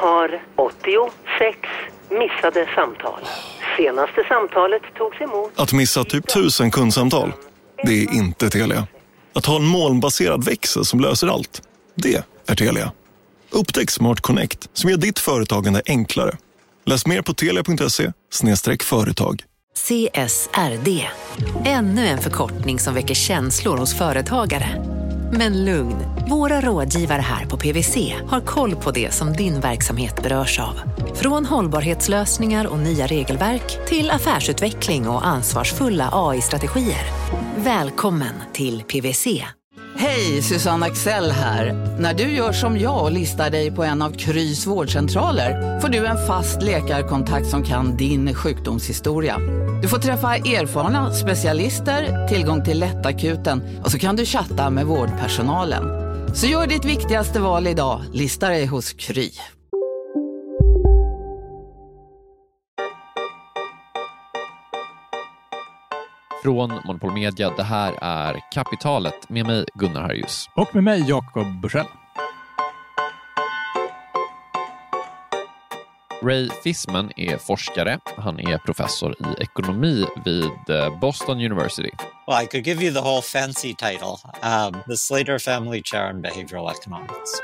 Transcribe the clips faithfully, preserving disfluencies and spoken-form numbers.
har åttiosex missade samtal. Senaste samtalet togs emot... Att missa typ tusen kundsamtal, det är inte Telia. Att ha en molnbaserad växel som löser allt, det är Telia. Upptäck Smart Connect som gör ditt företagande enklare. Läs mer på telia punkt se slash företag. C S R D. Ännu en förkortning som väcker känslor hos företagare. Men lugn, våra rådgivare här på P W C har koll på det som din verksamhet berörs av. Från hållbarhetslösningar och nya regelverk till affärsutveckling och ansvarsfulla A I-strategier. Välkommen till P W C. Hej, Susanne Axel här. När du gör som jag och listar dig på en av Krys vårdcentraler får du en fast läkarkontakt som kan din sjukdomshistoria. Du får träffa erfarna specialister, tillgång till lättakuten och så kan du chatta med vårdpersonalen. Så gör ditt viktigaste val idag, lista dig hos Kry. Från Monopol Media, det här är Kapitalet med mig Gunnar Harjus. Och med mig Jakob Bursell. Ray Fisman är forskare. Han är professor i ekonomi vid Boston University. Well, I could give you the whole fancy title. Um, the Slater Family Chair in Behavioral Economics.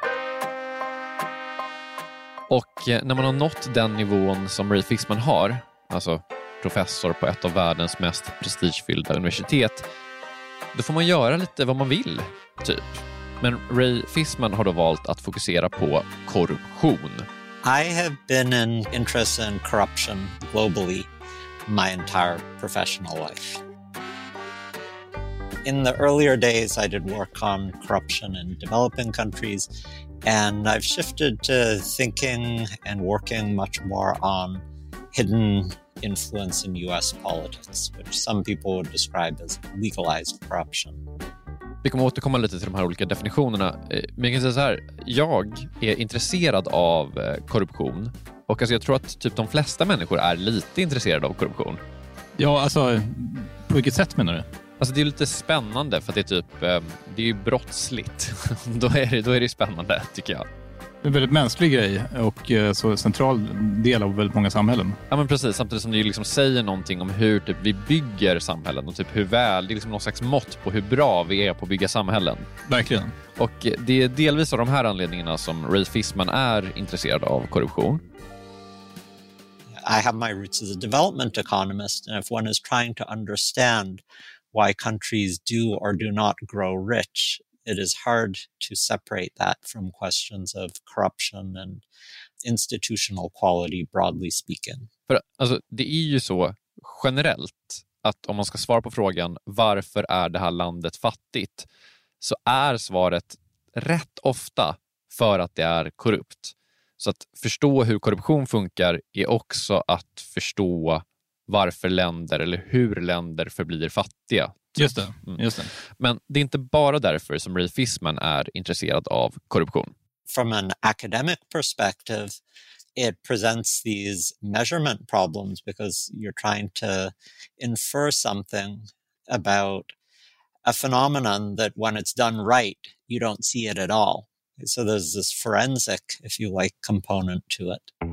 Och när man har nått den nivån som Ray Fisman har, alltså professor på ett av världens mest prestigefyllda universitet, då får man göra lite vad man vill, typ. Men Ray Fisman har då valt att fokusera på korruption. I have been an interest in corruption globally my entire professional life. In the earlier days, I did work on corruption in developing countries, and I've shifted to thinking and working much more on hidden influence in U S politics, which some people would describe as legalized corruption. Vi kommer återkomma lite till de här olika definitionerna. Men jag kan säga så här, jag är intresserad av korruption. Och alltså jag tror att typ de flesta människor är lite intresserade av korruption. Ja, alltså på vilket sätt menar du? Alltså det är lite spännande för att det är typ, det är ju brottsligt. då, är det, då är det spännande, tycker jag. Det är en väldigt mänsklig grej och så central del av väldigt många samhällen. Ja, men precis. Samtidigt som det liksom säger någonting om hur typ vi bygger samhällen och typ hur väl, det är liksom någon slags mått på hur bra vi är på att bygga samhällen. Verkligen. Och det är delvis av de här anledningarna som Ray Fisman är intresserad av korruption. I have my roots as a development economist, and if one is trying to understand why countries do or do not grow rich, it is hard to separate that from questions of corruption and institutional quality, broadly speaking. För alltså, det är ju så generellt att om man ska svara på frågan varför är det här landet fattigt, så är svaret rätt ofta för att det är korrupt. Så att förstå hur korruption funkar är också att förstå varför länder eller hur länder förblir fattiga. Just det, just det. Men det är inte bara därför som Ray Fisman är intresserad av korruption. From an academic perspective, it presents these measurement problems because you're trying to infer something about a phenomenon that when it's done right, you don't see it at all. So there's this forensic, if you like, component to it.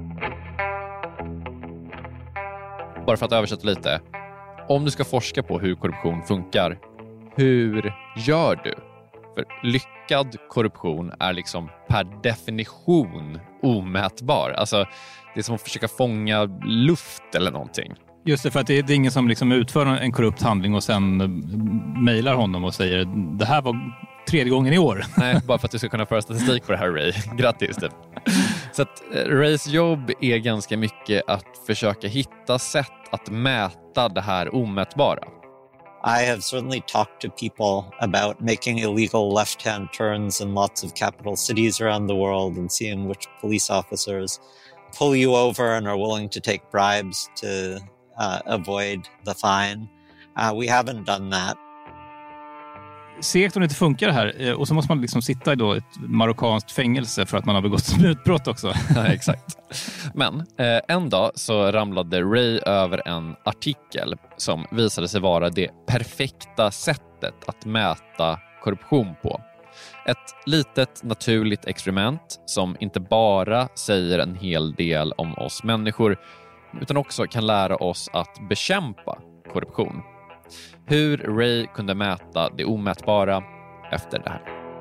Bara för att översätta lite. Om du ska forska på hur korruption funkar, hur gör du? För lyckad korruption är liksom per definition omätbar. Alltså det är som att försöka fånga luft eller någonting. Just det, för att det är, det är ingen som liksom utför en korrupt handling och sen mejlar honom och säger det här var tredje gången i år. Nej, bara för att du ska kunna föra statistik på det här, Ray. Grattis. Typ. Så att Rays jobb är ganska mycket att försöka hitta sätt att mäta det här omätbara. I have certainly talked to people about making illegal left-hand turns in lots of capital cities around the world and seeing which police officers pull you over and are willing to take bribes to uh, avoid the fine. Uh, we haven't done that. Segt om det inte funkar här. Och så måste man liksom sitta i då ett marockanskt fängelse för att man har begått smutbrott också. Ja, exakt. Men eh, en dag så ramlade Ray över en artikel som visade sig vara det perfekta sättet att mäta korruption på. Ett litet naturligt experiment som inte bara säger en hel del om oss människor utan också kan lära oss att bekämpa korruption. Hur Ray kunde mäta det omätbara efter det här.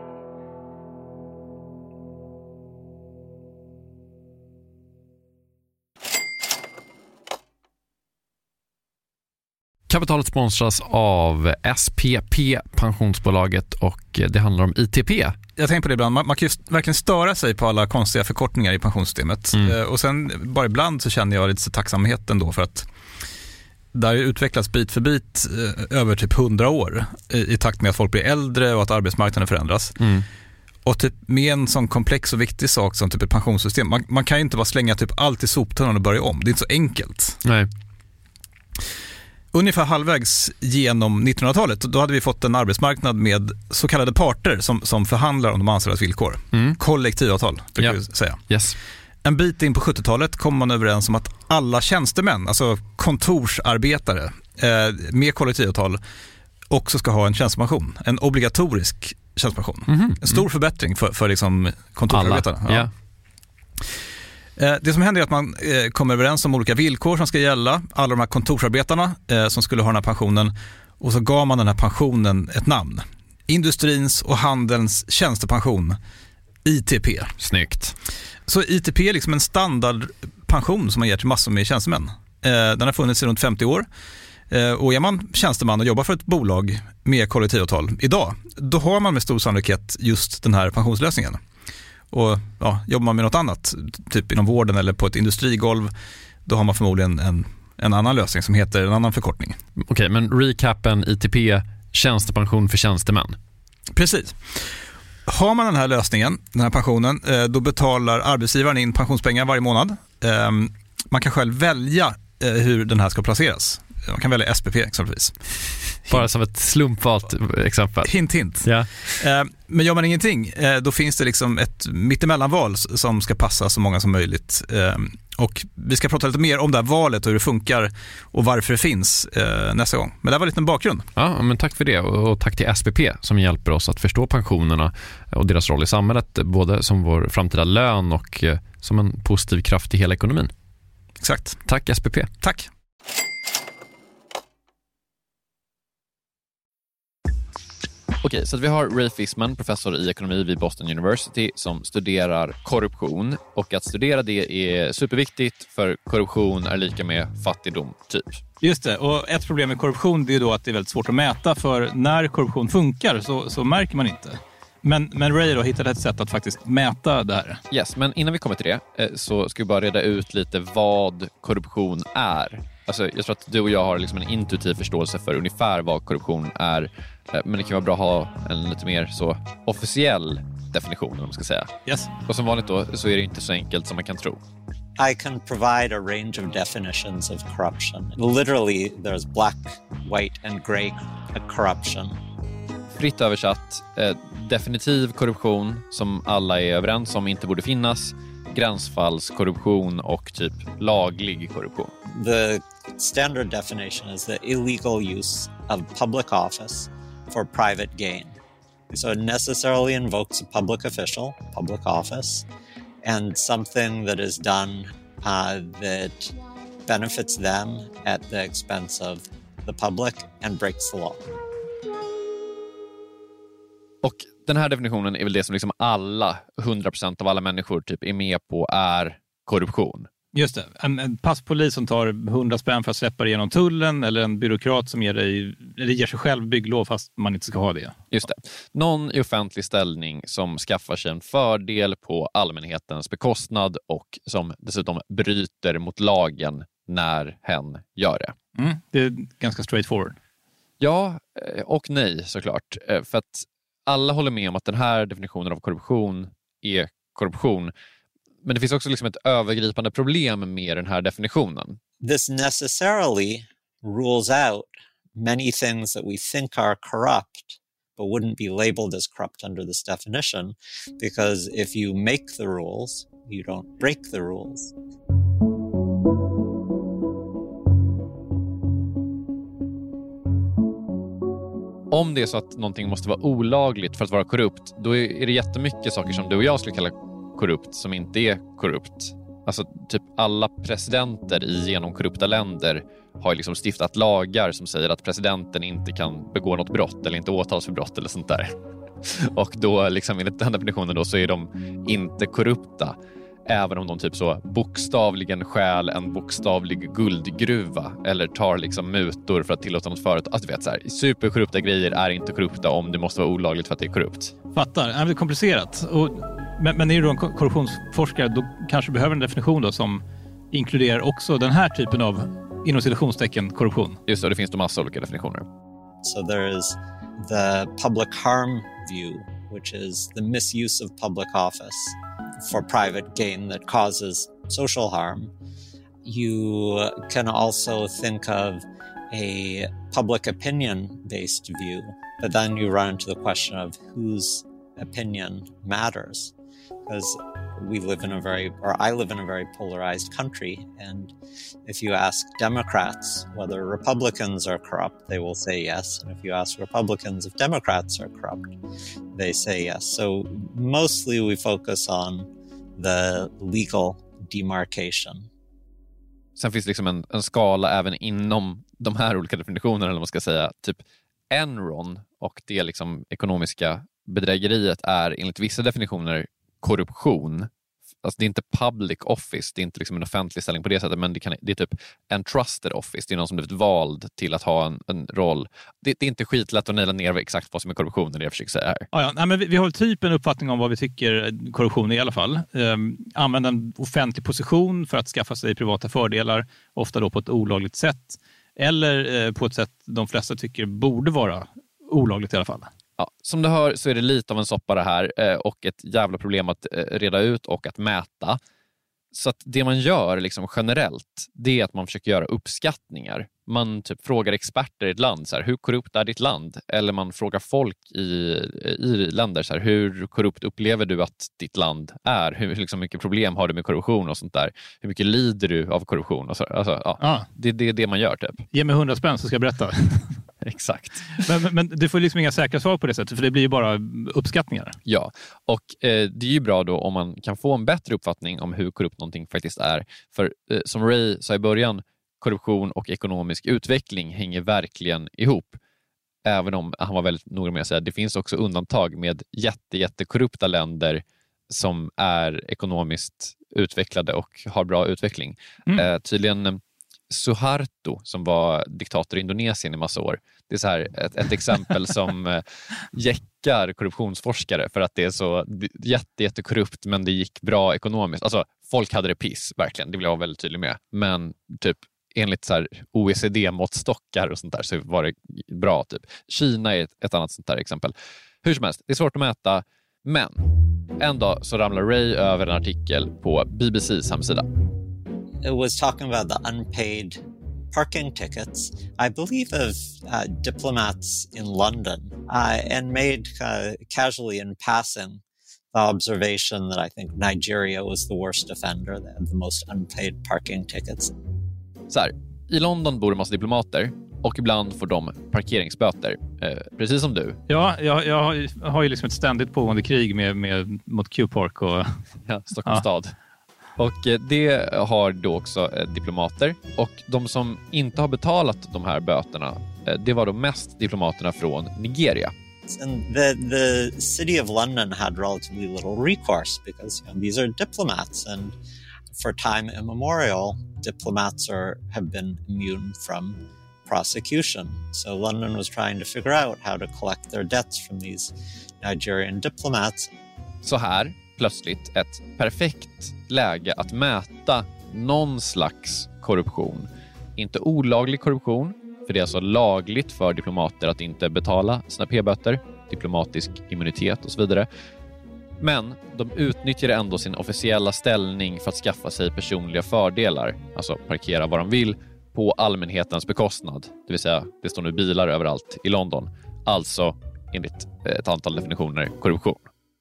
Kapitalet sponsras av S P P, pensionsbolaget, och det handlar om I T P. Jag tänker på det ibland, man, man kan ju verkligen störa sig på alla konstiga förkortningar i pensionssystemet. Mm. Och sen bara ibland så känner jag lite så tacksamhet ändå för att det har utvecklats bit för bit över typ hundra år i, i takt med att folk blir äldre och att arbetsmarknaden förändras. Mm. Och typ med en sån komplex och viktig sak som typ ett pensionssystem, man, man kan ju inte bara slänga typ allt i soptunnan och börja om. Det är inte så enkelt. Nej. Ungefär halvvägs genom nittonhundratalet då hade vi fått en arbetsmarknad med så kallade parter som, som förhandlar om de anställdas villkor. Mm. Kollektivavtal, brukar ja. vi säga. Yes. En bit in på sjuttiotalet kom man överens om att alla tjänstemän, alltså kontorsarbetare eh, med kollektivavtal också ska ha en tjänstepension. En obligatorisk tjänstepension. Mm-hmm. En stor mm. förbättring för, för liksom kontorsarbetarna. Alla. Ja. Ja. Det som händer är att man eh, kommer överens om olika villkor som ska gälla. Alla de här kontorsarbetarna eh, som skulle ha den här pensionen. Och så gav man den här pensionen ett namn. Industrins och handelns tjänstepension. I T P. Snyggt. Så I T P är liksom en standardpension som man ger till massor med tjänstemän. Eh, den har funnits i runt femtio år. Eh, och är man tjänsteman och jobbar för ett bolag med kollektivavtal idag, då har man med stor sannolikhet just den här pensionslösningen. Och ja, jobbar man med något annat, typ inom vården eller på ett industrigolv, då har man förmodligen en, en annan lösning som heter en annan förkortning. Okej, okay, men recapen I T P, tjänstepension för tjänstemän. Precis. Har man den här lösningen, den här pensionen, då betalar arbetsgivaren in pensionspengar varje månad. Man kan själv välja hur den här ska placeras. Man kan välja S P P exempelvis. Bara som ett slumpvalt exempel. Hint, hint. Ja. Men gör man ingenting, då finns det liksom ett mittemellanval som ska passa så många som möjligt. Och vi ska prata lite mer om det här valet och hur det funkar och varför det finns nästa gång. Men det var lite en bakgrund. Ja, men tack för det. Och tack till S P P som hjälper oss att förstå pensionerna och deras roll i samhället, både som vår framtida lön och som en positiv kraft i hela ekonomin. Exakt. Tack S P P. Tack. Okej, så att vi har Ray Fisman, professor i ekonomi vid Boston University, som studerar korruption. Och att studera det är superviktigt, för korruption är lika med fattigdom, typ. Just det, och ett problem med korruption det är då att det är väldigt svårt att mäta, för när korruption funkar så, så märker man inte. Men, men Ray då hittade ett sätt att faktiskt mäta det här. Yes, men innan vi kommer till det så ska vi bara reda ut lite vad korruption är. Alltså, jag tror att du och jag har liksom en intuitiv förståelse för ungefär vad korruption är. Men det kan vara bra att ha en lite mer så officiell definition, om man ska säga. Yes. Och som vanligt då så är det inte så enkelt som man kan tro. I can provide a range of definitions of corruption. Literally, there's black, white and grey corruption. Fritt översatt, eh, definitiv korruption som alla är överens om inte borde finnas, gränsfallskorruption och typ laglig korruption. The standard definition is the illegal use of public office for private gain. So it necessarily invokes a public official, public office, and something that is done uh, that benefits them at the expense of the public and breaks the law. Och den här definitionen är väl det som liksom alla, hundra procent av alla människor typ är med på är korruption. Just det. En, en passpolis som tar hundra spänn för att släppa igenom tullen, eller en byråkrat som ger, dig, eller ger sig själv bygglov fast man inte ska ha det. Just det. Någon i offentlig ställning som skaffar sig en fördel på allmänhetens bekostnad och som dessutom bryter mot lagen när hen gör det. Mm, det är ganska straightforward. Ja och nej såklart. För att alla håller med om att den här definitionen av korruption är korruption. Men det finns också liksom ett övergripande problem med den här definitionen. This necessarily rules out many things that we think are corrupt but wouldn't be labeled as corrupt under this definition, because if you make the rules, you don't break the rules. Om det är så att någonting måste vara olagligt för att vara korrupt, då är det jättemycket saker som du och jag skulle kalla korrupt som inte är korrupt. Alltså typ alla presidenter i genomkorrupta länder har ju liksom stiftat lagar som säger att presidenten inte kan begå något brott eller inte åtalas för brott eller sånt där. Och då liksom enligt den definitionen då så är de inte korrupta. Även om de typ så bokstavligen stjäl en bokstavlig guldgruva eller tar liksom mutor för att tillåta något företag. Alltså du vet så här, superkorrupta grejer är inte korrupta om det måste vara olagligt för att det är korrupt. Fattar, det är komplicerat. Och, men, men är du en korruptionsforskare då kanske behöver en definition då som inkluderar också den här typen av inom citationstecken korruption. Just det, det finns då massa olika definitioner. So there is the public harm view, which is the misuse of public office for private gain that causes social harm. You can also think of a public opinion-based view, but then you run into the question of whose opinion matters. Because we live in a very, or I live in a very polarized country, and if you ask Democrats whether Republicans are corrupt, they will say yes. And if you ask Republicans if Democrats are corrupt, they say yes. So mostly we focus on the legal demarcation. Sen finns det liksom en, en skala även inom de här olika definitionerna, eller man ska säga. Typ Enron och det liksom ekonomiska bedrägeriet är enligt vissa definitioner korruption. Alltså det är inte public office, det är inte liksom en offentlig ställning på det sättet, men det, kan, det är typ en trusted office, det är någon som blivit vald till att ha en, en roll. Det, det är inte skitlätt att naila ner exakt vad som är korruption, det jag försöker säga här. Ja, ja. Nej, men vi, vi har typ en uppfattning om vad vi tycker korruption är i alla fall. Um, använda en offentlig position för att skaffa sig privata fördelar, ofta då på ett olagligt sätt, eller uh, på ett sätt de flesta tycker borde vara olagligt i alla fall. Ja, som du hör så är det lite av en soppa det här eh, och ett jävla problem att eh, reda ut och att mäta. Så att det man gör liksom generellt, det är att man försöker göra uppskattningar. Man typ frågar experter i ett land, så här, hur korrupt är ditt land? Eller man frågar folk i, i länder, så här, hur korrupt upplever du att ditt land är? Hur liksom, mycket problem har du med korruption och sånt där? Hur mycket lider du av korruption? Och så, alltså, ja, ah. det, det är det man gör typ. Ge mig hundra spänn så ska jag berätta. Exakt. Men, men, men du får liksom inga säkra svar på det sättet, för det blir ju bara uppskattningar. Ja, och eh, det är ju bra då om man kan få en bättre uppfattning om hur korrupt någonting faktiskt är. För eh, som Ray sa i början, korruption och ekonomisk utveckling hänger verkligen ihop. Även om han var väldigt noga med att säga att det finns också undantag med jätte, jättekorrupta länder som är ekonomiskt utvecklade och har bra utveckling. Mm. Eh, tydligen Suharto som var diktator i Indonesien i massa år. Det är så här ett, ett exempel som eh, jäckar korruptionsforskare för att det är så jätte, jättekorrupt men det gick bra ekonomiskt. Alltså folk hade det piss, verkligen. Det vill jag vara väldigt tydlig med. Men typ enligt så här O E C D-måttstockar och sånt där så var det bra typ. Kina är ett, ett annat sånt där exempel. Hur som helst, det är svårt att mäta, men en dag så ramlar Ray över en artikel på B B C:s hemsida. It was talking about the unpaid parking tickets, I believe of uh, diplomats in London, uh, and made uh, casually in passing the observation that I think Nigeria was the worst offender. They had the most unpaid parking tickets. Så här, i London bor en massa diplomater och ibland får de parkeringsböter, eh, precis som du. Ja, jag, jag, har, jag har ju liksom ett ständigt pågående krig med, med, mot Q-Park och ja, Stockholms ja. stad. Och eh, det har då också eh, diplomater. Och de som inte har betalat de här böterna, eh, det var då mest diplomaterna från Nigeria. And the, the city of London had relatively little recourse because, you know, these are diplomats, and for time immemorial, diplomats are, have been immune from prosecution. So London was trying to figure out how to collect their debts from these Nigerian diplomats. Så här, plötsligt, ett perfekt läge att mäta någon slags korruption. Inte olaglig korruption, för det är alltså lagligt för diplomater att inte betala sina p-böter, diplomatisk immunitet och så vidare. Men de utnyttjar ändå sin officiella ställning för att skaffa sig personliga fördelar, alltså parkera vad de vill på allmänhetens bekostnad. Det vill säga, det står nu bilar överallt i London. Alltså, enligt ett antal definitioner, korruption.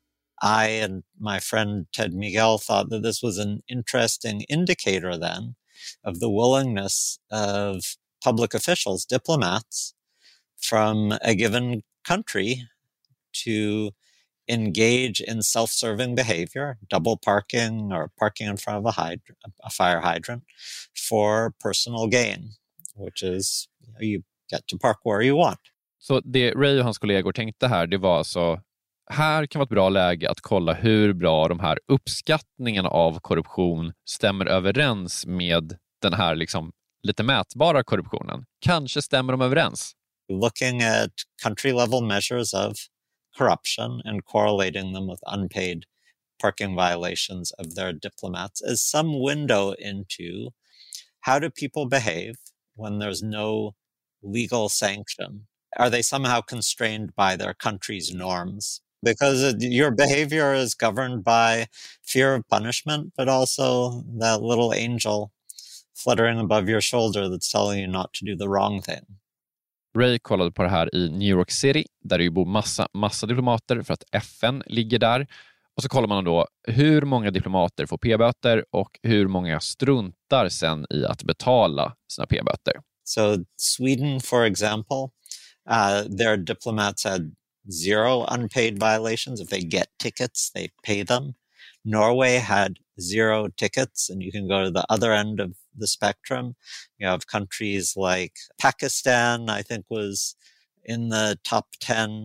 I and my friend Ted Miguel thought that this was an interesting indicator then of the willingness of public officials, diplomats, from a given country to engage in self-serving behavior, double parking or parking in front of a, hyd- a fire hydrant for personal gain, which is you, know, you get to park where you want. Så det Ray och hans kollegor tänkte här, det var alltså, här kan vara ett bra läge att kolla hur bra de här uppskattningarna av korruption stämmer överens med den här liksom lite mätbara korruptionen. Kanske stämmer de överens. Looking at country level measures of corruption and correlating them with unpaid parking violations of their diplomats is some window into how do people behave when there's no legal sanction. Are they somehow constrained by their country's norms? Because your behavior is governed by fear of punishment, but also that little angel fluttering above your shoulder that's telling you not to do the wrong thing. Ray kollade på det här i New York City, där det ju bor massa, massa diplomater för att F N ligger där. Och så kollar man då hur många diplomater får p-böter och hur många struntar sen i att betala sina p-böter. So Sweden, for example, uh, their diplomats had zero unpaid violations. If they get tickets, they pay them. Norway had zero tickets, and you can go to the other end of the spectrum. You have countries like Pakistan, I think, was in the top ten.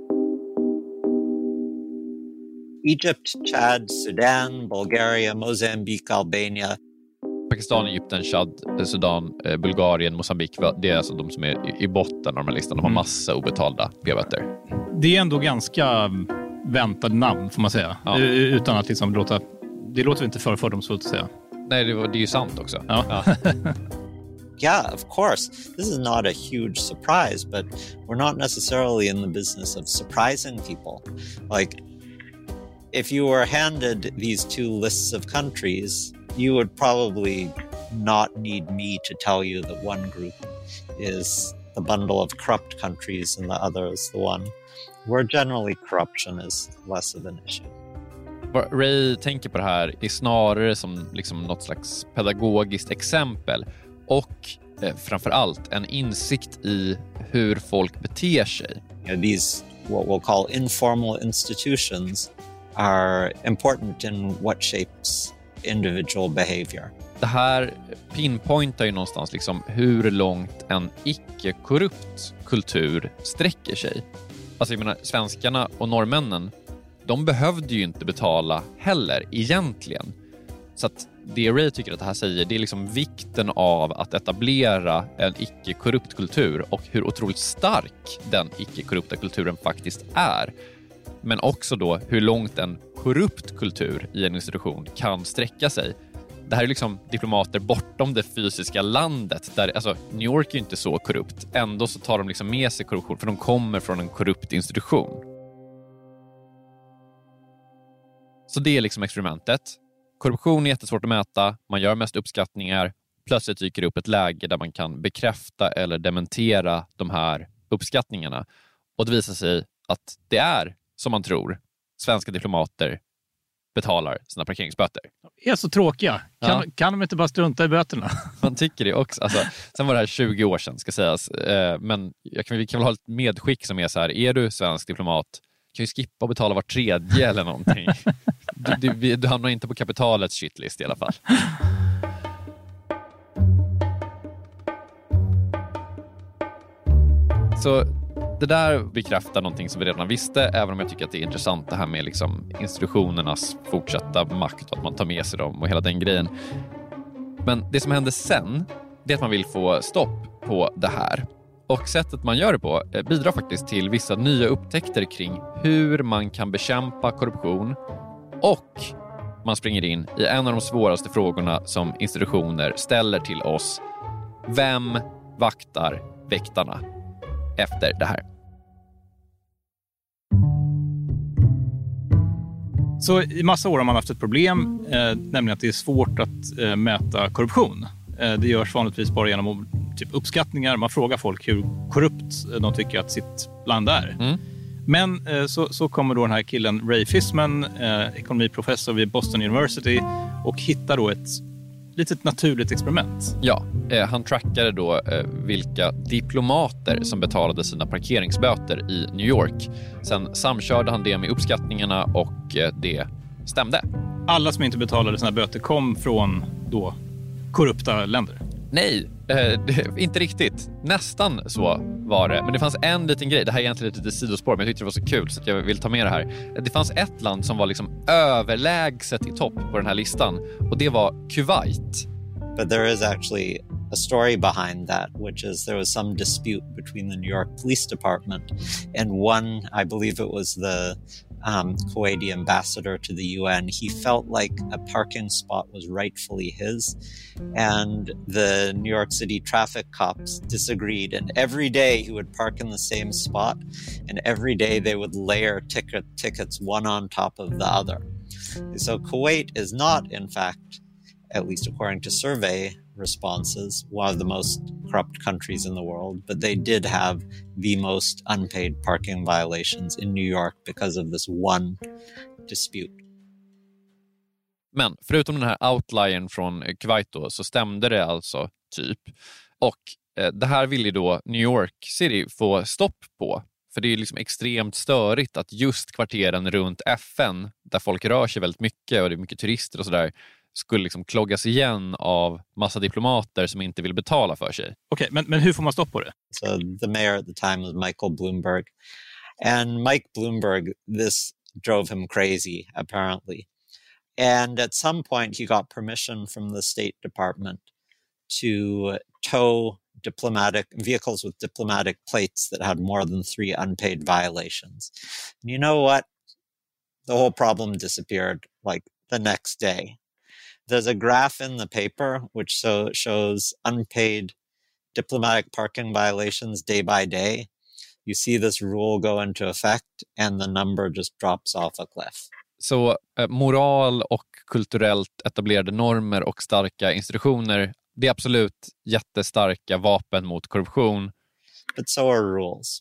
Egypt, Chad, Sudan, Bulgaria, Mozambique, Albania. Pakistan, Egypten, Chad, Sudan, Bulgarien, Mozambique, det är alltså de som är i botten av de här listan. De har massa obetalda p-böter. Det är ändå ganska väntade namn, får man säga. Ja. Utan att liksom låta... Det låter inte för fördomsfullt att säga. Nej, det, var, det är ju sant också. Ja. Ja. Yeah, of course. This is not a huge surprise, but we're not necessarily in the business of surprising people. Like, if you were handed these two lists of countries, you would probably not need me to tell you that one group is the bundle of corrupt countries and the other is the one where generally corruption is less of an issue. Ray tänker på det här är snarare som liksom något slags pedagogiskt exempel och eh, framförallt en insikt i hur folk beter sig. You know, these what we'll call informal institutions are important in what shapes individual behavior. Det här pinpointar ju någonstans liksom hur långt en icke-korrupt kultur sträcker sig. Alltså jag menar, svenskarna och norrmännen, de behövde ju inte betala heller egentligen. Så att det Ray tycker att det här säger, det är liksom vikten av att etablera en icke-korrupt kultur och hur otroligt stark den icke-korrupta kulturen faktiskt är. Men också då hur långt en korrupt kultur i en institution kan sträcka sig. Det här är liksom diplomater bortom det fysiska landet. Där, alltså, New York är ju inte så korrupt. Ändå så tar de liksom med sig korruption för de kommer från en korrupt institution. Så det är liksom experimentet. Korruption är jättesvårt att mäta. Man gör mest uppskattningar. Plötsligt dyker det upp ett läge där man kan bekräfta eller dementera de här uppskattningarna. Och det visar sig att det är, som man tror, svenska diplomater betalar sina parkeringsböter. Det är så tråkiga. Kan, ja. kan de inte bara strunta i böterna? Man tycker det också. Alltså, sen var det här tjugo år sedan, ska sägas. Eh, men jag kan, vi kan väl ha ett medskick som är så här: är du svensk diplomat, kan ju skippa och betala var tredje eller någonting. Du, du, du hamnar inte på kapitalets shitlist i alla fall. Så det där bekräftar någonting som vi redan visste, även om jag tycker att det är intressant det här med liksom institutionernas fortsatta makt och att man tar med sig dem och hela den grejen. Men det som händer sen, det är att man vill få stopp på det här. Och sättet man gör det på bidrar faktiskt till vissa nya upptäckter kring hur man kan bekämpa korruption, och man springer in i en av de svåraste frågorna som institutioner ställer till oss. Vem vaktar väktarna efter det här? Så i massa år har man haft ett problem, eh, nämligen att det är svårt att eh, mäta korruption. Eh, det görs vanligtvis bara genom typ uppskattningar. Man frågar folk hur korrupt de tycker att sitt land är. Mm. Men eh, så, så kommer då den här killen Ray Fisman, eh, ekonomiprofessor vid Boston University, och hittar då ett litet naturligt experiment. Ja, eh, han trackade då eh, vilka diplomater som betalade sina parkeringsböter i New York. Sen samkörde han det med uppskattningarna och eh, det stämde. Alla som inte betalade sina böter kom från då korrupta länder? Nej, eh, det, inte riktigt. Nästan så var det. Men det fanns en liten grej. Det här är egentligen ett litet sidospår, men jag tyckte det var så kul så att jag vill ta med det här. Det fanns ett land som var liksom överlägset i topp på den här listan. Och det var Kuwait. But there is actually a story behind that, which is there was some dispute between the New York Police Department and one, I believe it was the um, Kuwaiti ambassador to the U N. He felt like a parking spot was rightfully his, and the New York City traffic cops disagreed. And every day he would park in the same spot, and every day they would layer ticket tickets one on top of the other. So Kuwait is not, in fact, at least according to survey responses, one of the most corrupt countries in the world, but they did have the most unpaid parking violations in New York because of this one dispute. Men förutom den här outliern från Kuwait då, så stämde det alltså typ. Och eh, det här ville då New York City få stopp på. För det är liksom extremt störigt att just kvarteren runt F N, där folk rör sig väldigt mycket och det är mycket turister och sådär, skulle liksom kloggas igen av massa diplomater som inte vill betala för sig. Okej, okay, men, men hur får man stopp på det? So the mayor at the time was Michael Bloomberg. And Mike Bloomberg, this drove him crazy, apparently. And at some point he got permission from the State Department to tow diplomatic vehicles with diplomatic plates that had more than three unpaid violations. And you know what? The whole problem disappeared like the next day. There's a graph in the paper which so shows unpaid diplomatic parking violations day by day. You see this rule go into effect and the number just drops off a cliff. Så eh, moral och kulturellt etablerade normer och starka institutioner, det är absolut jättestarka vapen mot korruption. But so are rules.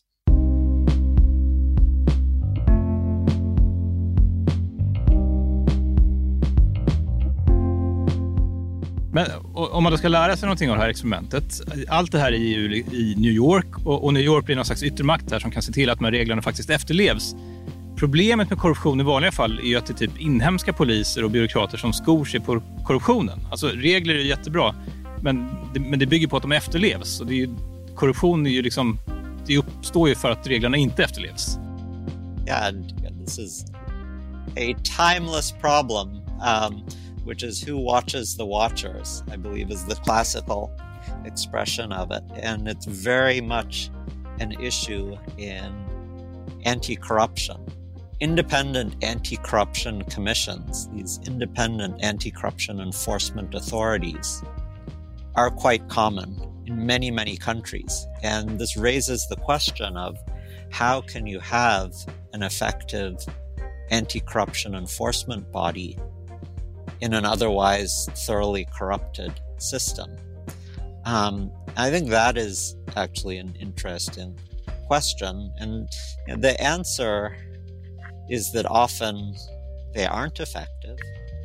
Men om man då ska lära sig någonting av det här experimentet, allt det här är ju i New York och, och New York blir någon slags yttermakt här som kan se till att de här reglerna faktiskt efterlevs. Problemet med korruption i vanliga fall är ju att det är typ inhemska poliser och byråkrater som skor sig på korruptionen. Alltså regler är jättebra, men det, men det bygger på att de efterlevs. Och det är ju, korruption är ju liksom, det uppstår ju för att reglerna inte efterlevs. Yeah, this is a timeless problem. Um, which is who watches the watchers, I believe is the classical expression of it. And it's very much an issue in anti-corruption. Independent anti-corruption commissions, these independent anti-corruption enforcement authorities, are quite common in many, many countries. And this raises the question of how can you have an effective anti-corruption enforcement body in an otherwise thoroughly corrupted system? Um, I think that is actually an interesting question. And you know, the answer is that often they aren't effective.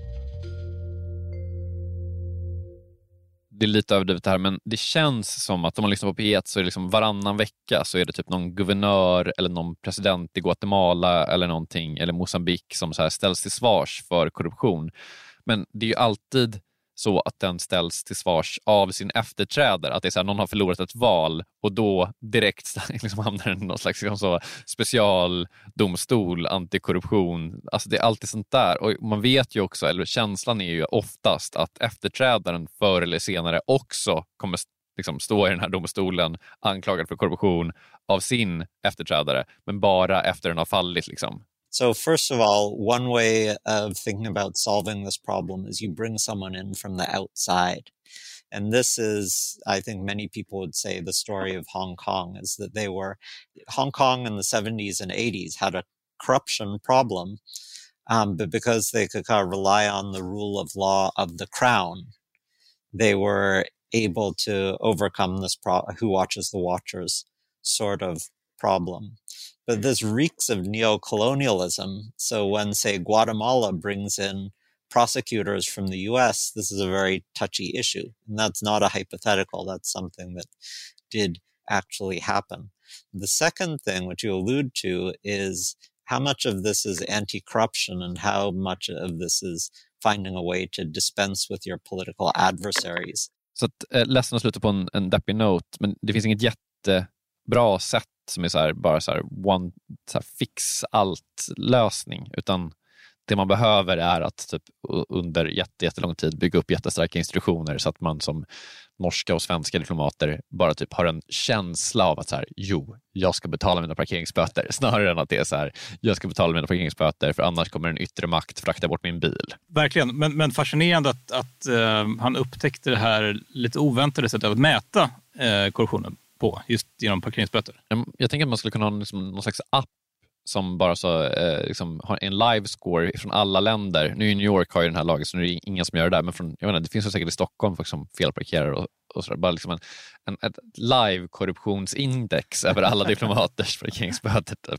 Det är lite överdrivet här, men det känns som att om man lyssnar på P ett så är det liksom varannan vecka så är det typ någon guvernör eller någon president i Guatemala eller någonting, eller Mosambik som så här ställs till svars för korruption. Men det är ju alltid så att den ställs till svars av sin efterträdare. Att det är så här, någon har förlorat ett val och då direkt liksom hamnar den i någon slags liksom så, specialdomstol, antikorruption. Alltså det är alltid sånt där. Och man vet ju också, eller känslan är ju oftast att efterträdaren förr eller senare också kommer liksom stå i den här domstolen anklagad för korruption av sin efterträdare. Men bara efter den har fallit liksom. So first of all, one way of thinking about solving this problem is you bring someone in from the outside. And this is, I think many people would say, the story of Hong Kong, is that they were, Hong Kong in the seventies and eighties had a corruption problem, um, but because they could kind of rely on the rule of law of the crown, they were able to overcome this pro- who watches the watchers sort of problem. But this reeks of neo-colonialism. So when, say, Guatemala brings in prosecutors from the U S, this is a very touchy issue. And that's not a hypothetical. That's something that did actually happen. The second thing, which you allude to, is how much of this is anti-corruption and how much of this is finding a way to dispense with your political adversaries. Så att, eh, ledsen att sluta på en, en deppig note, men det finns inget jättebra sätt som är så här, bara så här, one, så här, fix allt lösning, utan det man behöver är att typ, under jätte, jättelång tid bygga upp jättestarka institutioner så att man som norska och svenska diplomater bara typ har en känsla av att så här, jo, jag ska betala mina parkeringsböter, snarare än att det är så här, jag ska betala mina parkeringsböter för annars kommer en yttre makt frakta bort min bil. Verkligen, men, men fascinerande att, att uh, han upptäckte det här lite oväntade sättet att mäta uh, korruptionen på, just genom parkeringsböter. Jag tänker att man skulle kunna ha liksom någon slags app som bara så, eh, liksom, har en live score från alla länder. Nu i New York har ju den här lagen så nu är det ingen som gör det där, men från, jag menar, det finns ju säkert i Stockholm folk som felparkerar och, och sådär. Bara liksom en, en, ett live korruptionsindex över alla diplomaters parkeringsböter typ.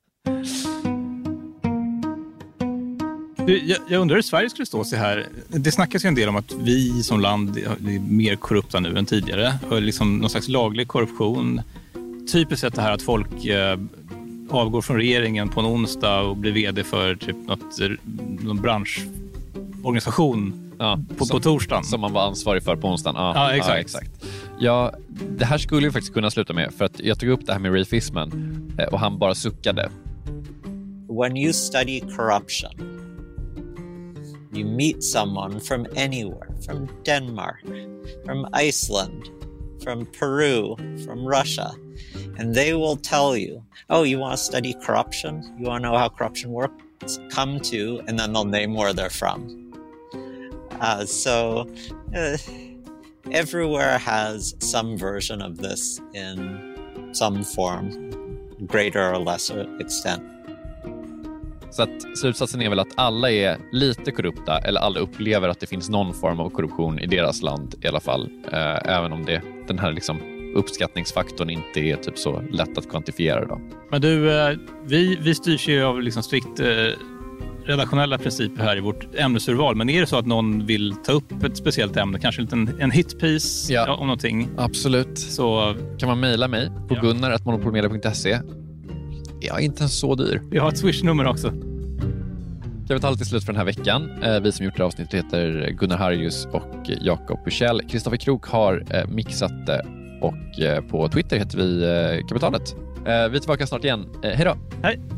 Jag, jag undrar hur Sverige skulle stå sig här. Det snackas ju en del om att vi som land är mer korrupta nu än tidigare. Och liksom någon slags laglig korruption. Typiskt sett det här att folk eh, avgår från regeringen på en onsdag och blir vd för typ något, någon branschorganisation ja, på, som, på torsdagen. Som man var ansvarig för på onsdagen. Ja, ja, exakt. Ja, exakt. Ja, det här skulle ju faktiskt kunna sluta med, för att jag tog upp det här med Ray Fisman och han bara suckade. When you study corruption, you meet someone from anywhere, from Denmark, from Iceland, from Peru, from Russia, and they will tell you, oh, you want to study corruption? You want to know how corruption works? Come to, and then they'll name where they're from. Uh, so uh, everywhere has some version of this in some form, greater or lesser extent. Så att slutsatsen är väl att alla är lite korrupta, eller alla upplever att det finns någon form av korruption i deras land i alla fall. Eh, även om det, den här liksom uppskattningsfaktorn inte är typ så lätt att kvantifiera då. Men du, eh, vi, vi styrs ju av liksom strikt eh, redaktionella principer här i vårt ämnesurval. Men är det så att någon vill ta upp ett speciellt ämne, kanske en liten en hitpiece ja, ja, om någonting? Absolut. Så kan man mejla mig på ja. gunnar at monopolmedia punkt se. Jag är inte ens så dyr. Vi har ett Swish-nummer också. Jag vet alla till slut för den här veckan. Vi som gjort det avsnittet heter Gunnar Harjus och Jakob Bursell. Kristoffer Krook har mixat det och på Twitter heter vi Kapitalet. Vi är tillbaka snart igen. Hej då! Hej!